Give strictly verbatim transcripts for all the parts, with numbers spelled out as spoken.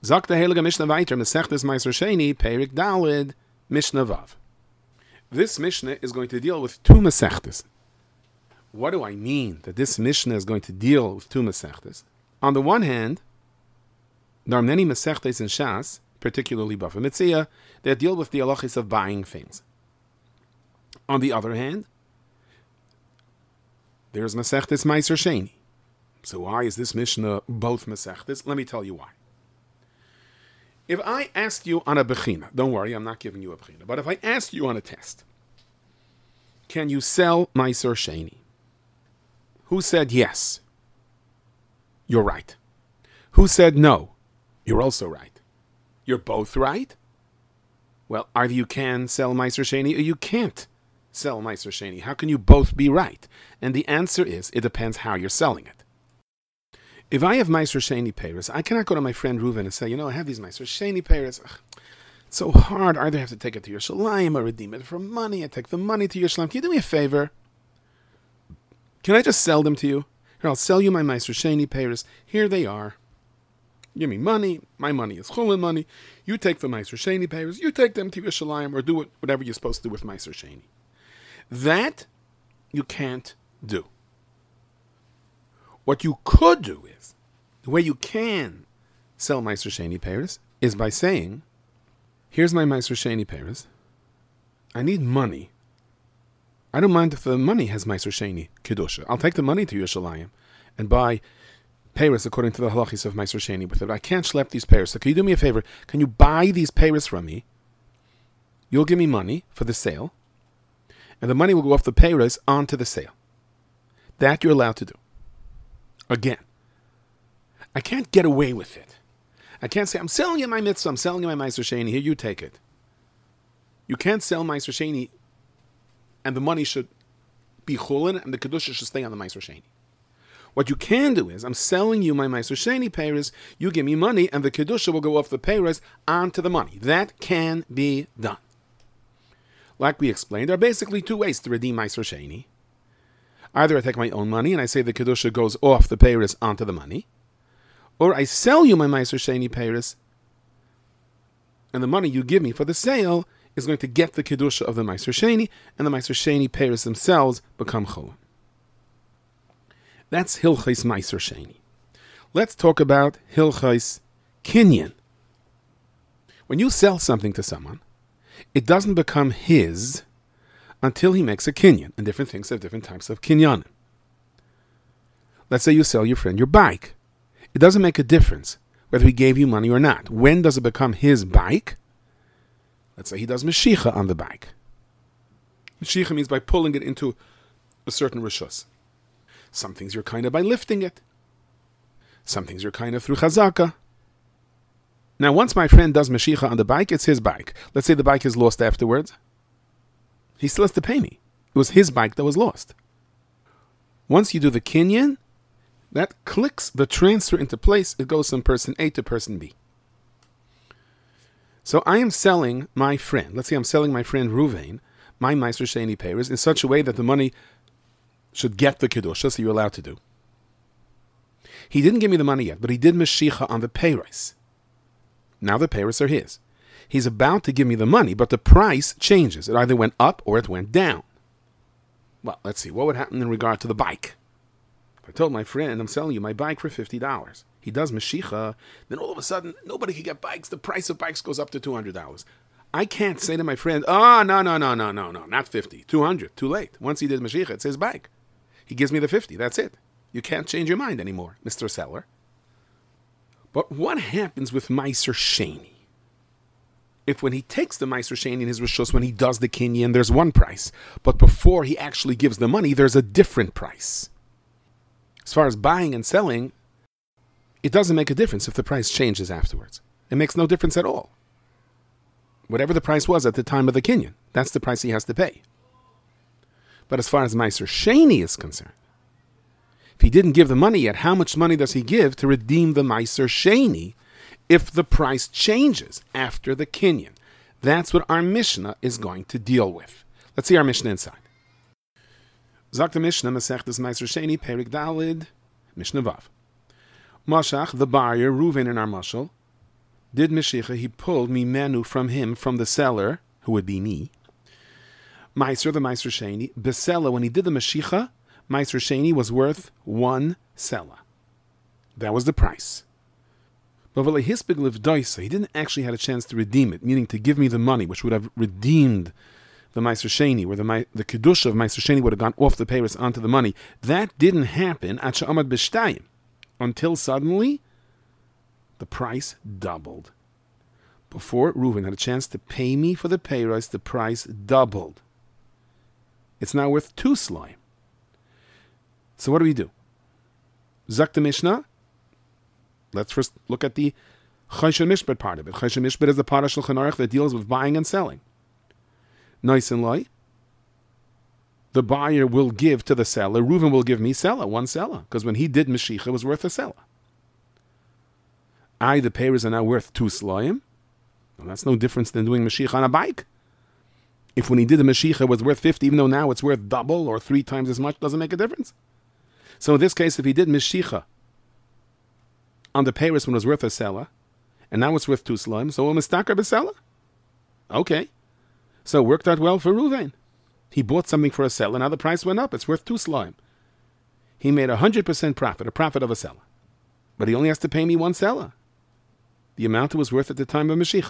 Sagt der Heilige Mishnah weiter, Masechtes Meiser Sheni, Perik Dalid, Mishnah Vav. This Mishnah is going to deal with two Masechtes. What do I mean that this Mishnah is going to deal with two Masechtes? On the one hand, there are many Masechtes in Shas, particularly Bava Metzia, that deal with the halachis of buying things. On the other hand, there's Masechtes Meiser Sheni. So why is this Mishnah both Masechtes? Let me tell you why. If I asked you on a bechina, don't worry, I'm not giving you a bechina, but if I asked you on a test, can you sell Meiser Sheni? Who said yes? You're right. Who said no? You're also right. You're both right? Well, either you can sell Meiser Sheni or you can't sell Meiser Sheni. How can you both be right? And the answer is, it depends how you're selling it. If I have Meiser Sheni payers, I cannot go to my friend Reuven and say, you know, I have these Meiser Sheni payers. Ugh, it's so hard. Either I have to take it to Yerushalayim or redeem it for money. I take the money to Yerushalayim. Can you do me a favor? Can I just sell them to you? Here, I'll sell you my Meiser Sheni payers. Here they are. Give me money. My money is chulin money. You take the Meiser Sheni payers. You take them to Yerushalayim or do it, whatever you're supposed to do with Meiser Sheni. That you can't do. What you could do is, the way you can sell Meiser Sheni payers is by saying, here's my Meiser Sheni payers. I need money. I don't mind if the money has Meiser Sheni Kedusha. I'll take the money to Yerushalayim and buy payers according to the halachis of Meiser Sheni with it. I can't schlep these payers. So can you do me a favor? Can you buy these payers from me? You'll give me money for the sale, and the money will go off the payers onto the sale. That you're allowed to do. Again, I can't get away with it. I can't say, I'm selling you my mitzvah, I'm selling you my Meiser Sheni, here, you take it. You can't sell Meiser Sheni, and the money should be chulin, and the kedusha should stay on the Meiser Sheni. What you can do is, I'm selling you my Meiser Sheni payers, you give me money, and the kedusha will go off the payers onto the money. That can be done. Like we explained, there are basically two ways to redeem Meiser Sheni. Either I take my own money and I say the kedusha goes off the payers onto the money, or I sell you my Meiser Sheni payers, and the money you give me for the sale is going to get the kedusha of the Meiser Sheni, and the Meiser Sheni payers themselves become chulin. That's Hilchais Meiser Sheni. Let's talk about Hilchais Kinyan. When you sell something to someone, it doesn't become his until he makes a kinyan, and different things have different types of kinyanim. Let's say you sell your friend your bike. It doesn't make a difference whether he gave you money or not. When does it become his bike? Let's say he does Mashicha on the bike. Mashicha means by pulling it into a certain rishus. Some things you're kind of by lifting it. Some things you're kind of through chazaka. Now, once my friend does Mashicha on the bike, it's his bike. Let's say the bike is lost afterwards. He still has to pay me. It was his bike that was lost. Once you do the kinyan, that clicks the transfer into place. It goes from person A to person B. So I am selling my friend. Let's say I'm selling my friend Ruvain, my Meiser Sheni payers, in such a way that the money should get the kedusha, so you're allowed to do. He didn't give me the money yet, but he did Mashicha on the payers. Now the payers are his. He's about to give me the money, but the price changes. It either went up or it went down. Well, let's see. What would happen in regard to the bike? If I told my friend, I'm selling you my bike for fifty dollars. He does Mashicha, then all of a sudden, nobody can get bikes. The price of bikes goes up to two hundred dollars. I can't say to my friend, oh, no, no, no, no, no, no, not fifty, two hundred, too late. Once he did Mashicha, it's his bike. He gives me the fifty, that's it. You can't change your mind anymore, Mister Seller. But what happens with Meiser Sheni? If when he takes the Meiser Sheni in his rishus, when he does the kinyan, there's one price. But before he actually gives the money, there's a different price. As far as buying and selling, it doesn't make a difference if the price changes afterwards. It makes no difference at all. Whatever the price was at the time of the kinyan, that's the price he has to pay. But as far as Meiser Sheni is concerned, if he didn't give the money yet, how much money does he give to redeem the Meiser Sheni if the price changes after the kinyan? That's what our Mishnah is going to deal with. Let's see our Mishnah inside. Zakt the Mishnah, Masechtes Meiser Sheni, Perik Dalid, Mishnah Vav. Mashach, the buyer, Reuven in our mashal, did Meshicha, he pulled mimenu from him, from the seller, who would be me. Meiser, the Meiser Sheni, Besela, when he did the Meshicha, Meiser Sheni was worth one sela. That was the price. But he didn't actually have a chance to redeem it, meaning to give me the money, which would have redeemed the Meiser Sheni, where the, the Kedusha of Meiser Sheni would have gone off the payers onto the money. That didn't happen at Sha'amad B'Shtayim, until suddenly the price doubled. Before Reuven had a chance to pay me for the payers, the price doubled. It's now worth two slime. So what do we do? Zak the Mishnah. Let's first look at the Choshen Mishpat part of it. Choshen Mishpat is the part of Shulchan Aruch that deals with buying and selling. Nice and light. The buyer will give to the seller. Reuven will give me seller, one seller, because when he did Meshicha, it was worth a seller. I, the payers, are now worth two slayim. Well, that's no difference than doing Meshicha on a bike. If when he did the Meshicha it was worth fifty, even though now it's worth double or three times as much, doesn't make a difference. So in this case, if he did Meshicha on the payers when it was worth a seller, and now it's worth two slayim, so we'll mistakar b'seller. Okay. So it worked out well for Reuven. He bought something for a seller, now the price went up, it's worth two slayim. He made a one hundred percent profit, a profit of a seller. But he only has to pay me one seller, the amount it was worth at the time of Meshicha.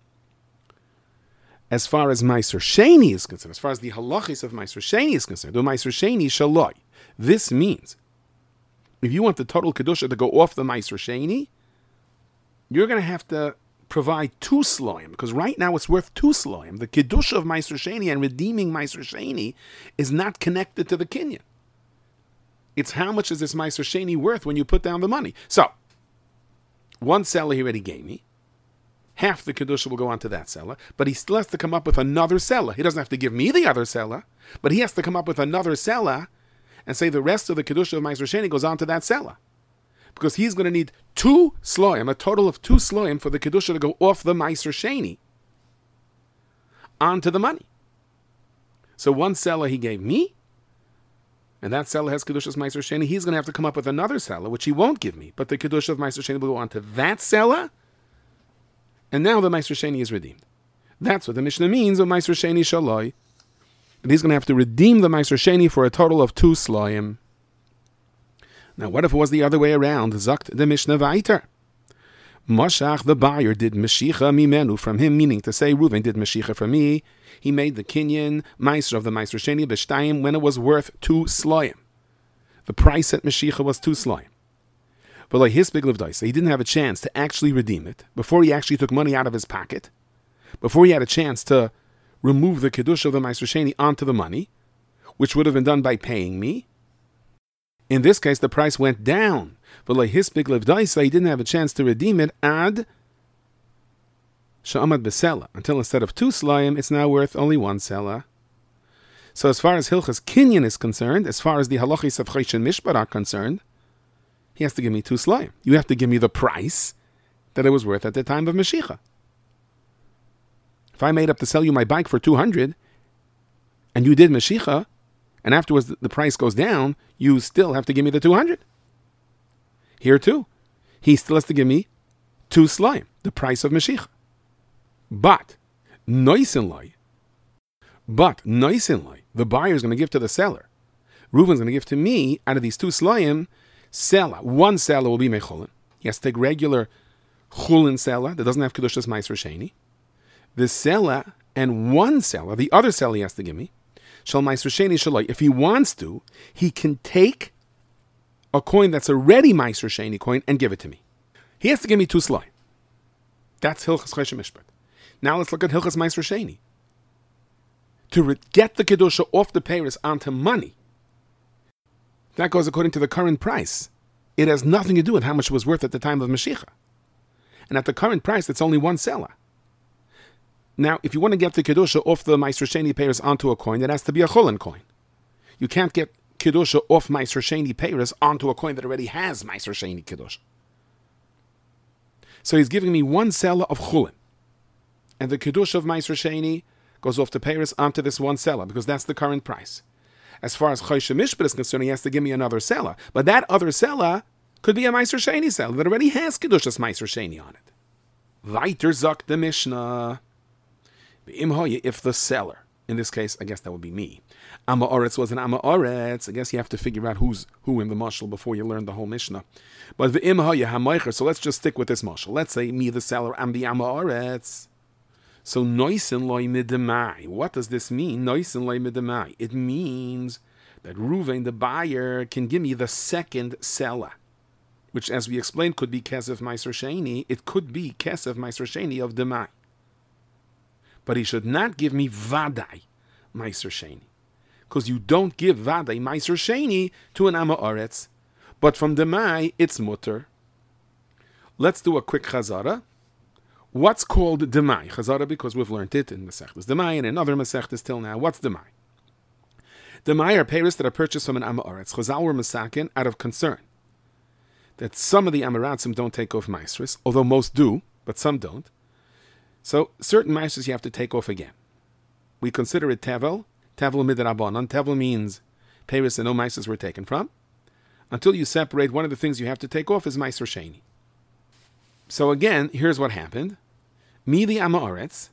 As far as Meiser Sheni is concerned, as far as the halachis of Meiser Sheni is concerned, the Meiser Sheni shaloi. This means, if you want the total Kedusha to go off the Meiser Sheni, you're going to have to provide two sloim, because right now it's worth two sloim. The Kedusha of Meiser Sheni and redeeming Meiser Sheni is not connected to the Kinyan. It's how much is this Meiser Sheni worth when you put down the money. So, one seller he already gave me. Half the Kedusha will go on to that seller, but he still has to come up with another seller. He doesn't have to give me the other seller, but he has to come up with another seller and say the rest of the Kedusha of Meiser Sheni goes on to that seller. Because he's going to need two sloim, a total of two sloim for the Kedusha to go off the Meiser Sheni onto the money. So one seller he gave me, and that seller has Kedusha's Meiser Sheni. He's going to have to come up with another seller, which he won't give me, but the Kedusha of Meiser Sheni will go on to that seller. And now the Meiser Sheni is redeemed. That's what the Mishnah means of Meiser Sheni Shaloi. And he's going to have to redeem the Meiser Sheni for a total of two Sloim. Now, what if it was the other way around? Zakt the Mishnah Vaiter. Mashach, the buyer, did Meshicha Mimenu from him, meaning to say, Reuven did Meshicha from me. He made the Kinyan Meiser of the Meiser Sheni B'Shtayim when it was worth two Sloim. The price at Meshicha was two Sloim. But like his big livdaisa, he didn't have a chance to actually redeem it before he actually took money out of his pocket, before he had a chance to remove the kedusha of the Meiser Sheni onto the money, which would have been done by paying me. In this case, the price went down. But like his big livdaisa, he didn't have a chance to redeem it ad sha'amad besela, until instead of two slayim, it's now worth only one sela. So as far as Hilchas Kinyan is concerned, as far as the halachis of Choshen Mishpat are concerned, he has to give me two slayim. You have to give me the price that it was worth at the time of Meshicha. If I made up to sell you my bike for two hundred, and you did Meshicha, and afterwards the price goes down, you still have to give me the two hundred. Here too, he still has to give me two slayim, the price of Meshicha. But, noisenlai, but noisenlai, the buyer is going to give to the seller. Reuven's going to give to me, out of these two slayim, Sela, one Sela will be Mechulin. He has to take regular Chulin Sela that doesn't have Kedushas Meiser Sheni. The Sela and one Sela, the other Sela he has to give me, Shal Meiser Sheni Shalai. If he wants to, he can take a coin that's already Meiser Sheni coin and give it to me. He has to give me two Slai. That's Hilchas Choshen Mishpat. Now let's look at Hilchas Meiser Sheni. To re- get the Kedusha off the payers onto money, that goes according to the current price. It has nothing to do with how much it was worth at the time of Meshicha. And at the current price, it's only one seller. Now, if you want to get the Kedusha off the Meiser Sheni payers onto a coin, it has to be a Chulin coin. You can't get Kedusha off Meiser Sheni payers onto a coin that already has Meiser Sheni Kedusha. So he's giving me one seller of Chulin. And the Kedusha of Meiser Sheni goes off the payers onto this one seller, because that's the current price. As far as Choshen Mishpat is concerned, he has to give me another seller. But that other seller could be a Meiser Sheni seller that already has Kedushas Meiser Sheni on it. Weiter sagt the Mishnah. If the seller, in this case, I guess that would be me, Amma Oretz was an Amma Oretz. I guess you have to figure out who's who in the mashal before you learn the whole Mishnah. But the Imha Hamaycher, so let's just stick with this mashal. Let's say me, the seller, I'm the Amma Oretz. So Noisen loy midemai. What does this mean? Noisen loy midemai. It means that Ruvain, the buyer, can give me the second seller, which, as we explained, could be Kesef Meiser Sheni. It could be Kesef Meiser Sheni of Demai. But he should not give me Vadai Meiser Sheni, because you don't give Vadai Meiser Sheni to an Amma Oretz. But from Demai, it's Mutter. Let's do a quick Chazara. What's called Demai? Chazara, because we've learned it in Masechtas Demai and in other Masechtas till now. What's Demai? Demai are payers that are purchased from an Amma Oretz. Chazal were Masakin out of concern that some of the Amaratzim don't take off Maestris, although most do, but some don't. So certain Maestris you have to take off again. We consider it Tevel, Tevel Midrabanan. Tevel means payers that no Maestris were taken from. Until you separate, one of the things you have to take off is Meiser Sheni. So again, here's what happened. Me, the Amma Oretz,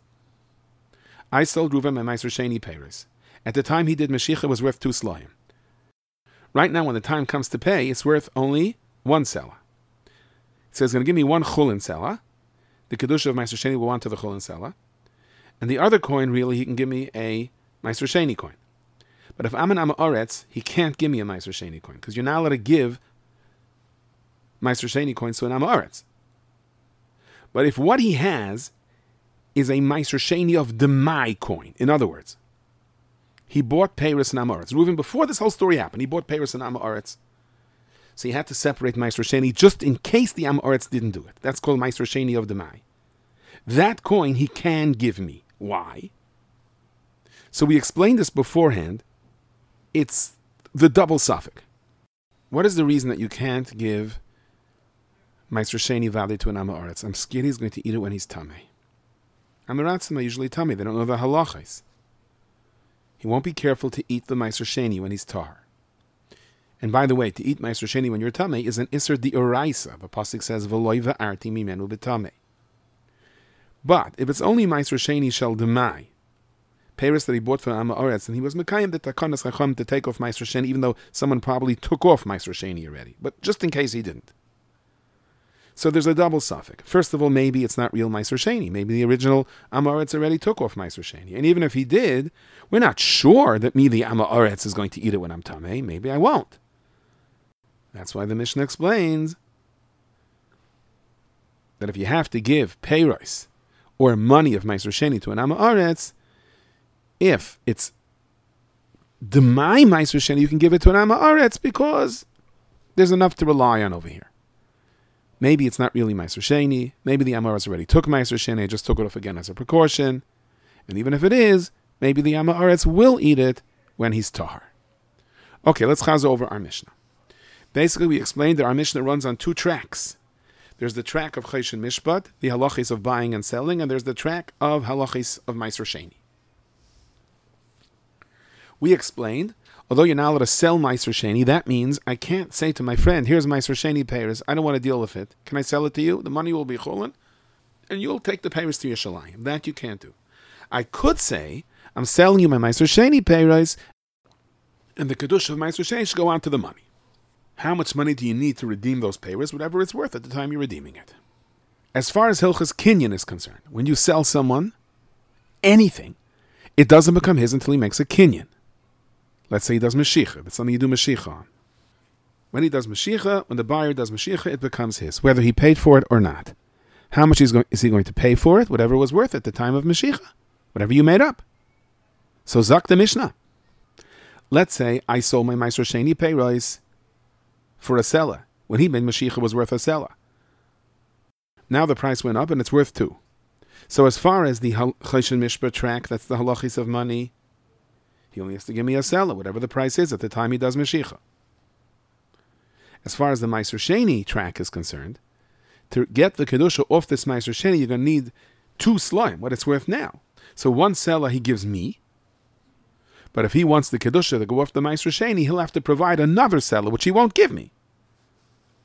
I sold Reuven my Meiser Sheni payers. At the time he did Mashiach, it was worth two slayim. Right now, when the time comes to pay, it's worth only one selah. It says, going to give me one chulin selah. The kedusha of Meiser Sheni will want to the chulin selah. And the other coin, really, he can give me a Meiser Sheni coin. But if I'm an Amma Oretz, he can't give me a Meiser Sheni coin, because you're not allowed to give Meiser Sheni coins to an Amma Oretz. But if what he has is a Meiser Sheni of Demai coin, in other words, he bought Peiros and Amma Oretz. Reuven, before this whole story happened, he bought Peiros and Amma Oretz. So he had to separate Meiser Sheni just in case the Amma Oretz didn't do it. That's called Meiser Sheni of Demai. That coin he can give me. Why? So we explained this beforehand. It's the double suffix. What is the reason that you can't give Meiser Sheni Valley to an Amma Oretz? I'm scared he's going to eat it when he's tamei. Amaratzim are usually tamei. They don't know the halachas. He won't be careful to eat the Meiser Sheni when he's tar. And by the way, to eat Meiser Sheni when you're tamei is an Isser D'Oraisa. The pasuk says, "V'loi v'arti mimenu b'tamei." But if it's only Meiser Sheni shel demai, Paris that he bought for Amma Oretz, and he was mekayim the takanas chacham to take off Meiser Sheni, even though someone probably took off Meiser Sheni already. But just in case he didn't. So there's a double suffix. First of all, maybe it's not real Meiser Sheni. Maybe the original Amma Oretz already took off Meiser Sheni. And even if he did, we're not sure that me, the Amma Oretz, is going to eat it when I'm tamei. Maybe I won't. That's why the Mishnah explains that if you have to give peiros or money of Meiser Sheni to an Amma Oretz, if it's Demai Meiser Sheni, you can give it to an Amma Oretz because there's enough to rely on over here. Maybe it's not really Meiser Sheni. Maybe the Amma Oretz already took Meiser Sheni, just took it off again as a precaution. And even if it is, maybe the Amma Oretz will eat it when he's tahar. Okay, let's chaz over our Mishnah. Basically, we explained that our Mishnah runs on two tracks. There's the track of Choshen Mishpat, the halachis of buying and selling, and there's the track of halachis of Meiser Sheni. We explained, although you're not allowed to sell Meiser Sheni, that means I can't say to my friend, here's Meiser Sheni payers, I don't want to deal with it. Can I sell it to you? The money will be chulin, and you'll take the payers to Yerushalayim. That you can't do. I could say, I'm selling you my Meiser Sheni payers, and the kedusha of Meiser Sheni should go on to the money. How much money do you need to redeem those payers? Whatever it's worth at the time you're redeeming it. As far as Hilchas Kinyan is concerned, when you sell someone anything, it doesn't become his until he makes a Kinyan. Let's say he does Mashiach. It's something you do Mashiach on. When he does Mashiach, when the buyer does Mashiach, it becomes his, whether he paid for it or not. How much is, going, is he going to pay for it? Whatever it was worth at the time of Mashiach. Whatever you made up. So Zak the Mishnah. Let's say I sold my Meiser Sheni payros for a seller. When he made Mashiach, it was worth a seller. Now the price went up and it's worth two. So as far as the Choshen Mishpat track, that's the halachis of money, he only has to give me a seller, whatever the price is at the time he does Mashiach. As far as the Meiser Sheni track is concerned, to get the Kedusha off this Meiser Sheni, you're going to need two slime, what it's worth now. So one seller he gives me, but if he wants the Kedusha to go off the Meiser Sheni, he'll have to provide another seller, which he won't give me.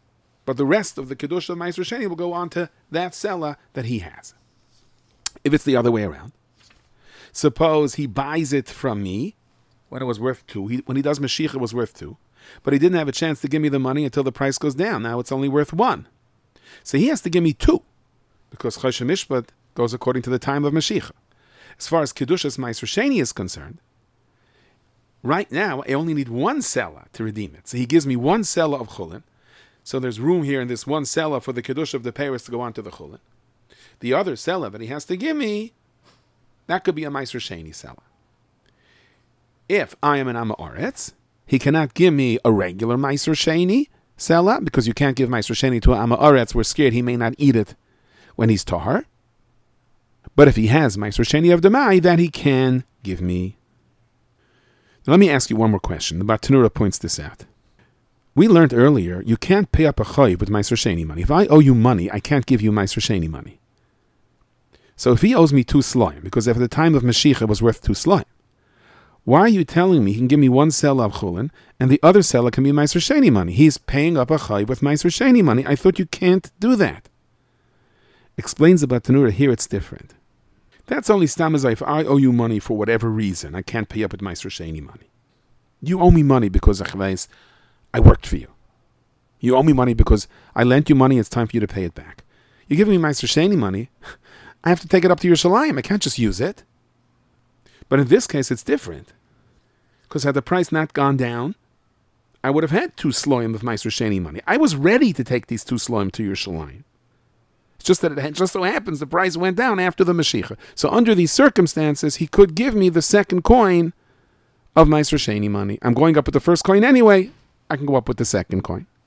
But the rest of the Kedusha of Meiser Sheni will go on to that seller that he has. If it's the other way around, suppose he buys it from me when it was worth two. He, when he does Mashiach, it was worth two. But he didn't have a chance to give me the money until the price goes down. Now it's only worth one. So he has to give me two, because Choshen Mishpat goes according to the time of Mashiach. As far as Kedushas Meiser Sheni is concerned, right now I only need one seller to redeem it. So he gives me one seller of Chulin. So there's room here in this one seller for the Kedusha of the Paris to go on to the Chulin. The other seller that he has to give me, that could be a Meiser Sheni seller. If I am an Am Ha'aretz, he cannot give me a regular Meiser Sheni seller, because you can't give Meiser Sheni to an Am Ha'aretz. We're scared he may not eat it when he's Tahar. But if he has Meiser Sheni of Demai, that he can give me. Now let me ask you one more question. The Bartanura points this out. We learned earlier, you can't pay up a chayiv with Meiser Sheni money. If I owe you money, I can't give you Meiser Sheni money. So if he owes me two sloim, because at the time of Mashiach it was worth two sloim, why are you telling me he can give me one seller of Chulin and the other seller can be Meiser Sheni money? He's paying up a chayiv with Meiser Sheni money. I thought you can't do that. Explains the Bartanura, here it's different. That's only stam as if I owe you money for whatever reason. I can't pay up with Meiser Sheni money. You owe me money because I worked for you. You owe me money because I lent you money. It's time for you to pay it back. You give me Meiser Sheni money, I have to take it up to Yerushalayim. I can't just use it. But in this case, it's different. Because had the price not gone down, I would have had two sloim of Meiser Sheni money. I was ready to take these two sloim to Yerushalayim. It's just that it just so happens the price went down after the Mashiach. So under these circumstances, he could give me the second coin of Meiser Sheni money. I'm going up with the first coin anyway. I can go up with the second coin.